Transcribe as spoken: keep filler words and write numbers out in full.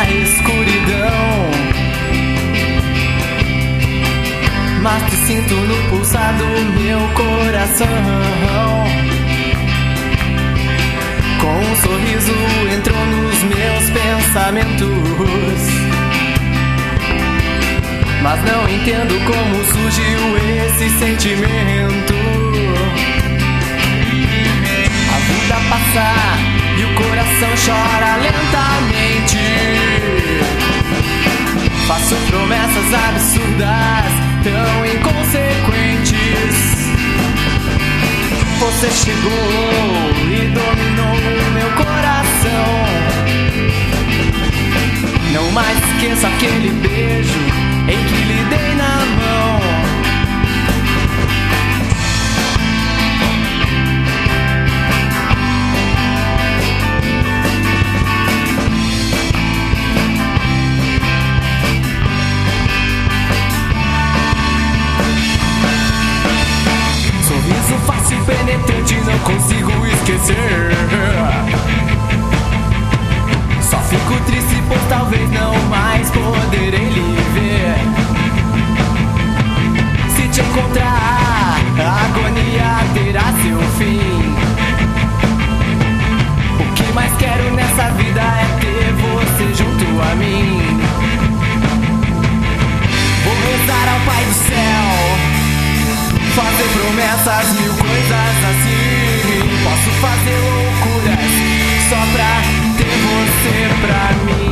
escuridão, mas te sinto no pulsar do meu coração. Com um sorriso entrou nos meus pensamentos, mas não entendo como surgiu esse sentimento. A vida passa e o coração chora lentamente. Faço promessas absurdas, tão inconsequentes. Você chegou e dominou o meu coração. Não mais esqueço aquele beijo em que lhe dei na mão. Sorriso fácil, penetrante, não consigo esquecer. Só fico triste, pois talvez não mais poderei lhe ver. Se te encontrar, a agonia terá seu fim. O que mais quero nessa vida é ter você junto a mim. Vou rezar ao Pai do céu, fazer promessas, mil coisas assim. Posso fazer loucuras só pra ter você pra mim.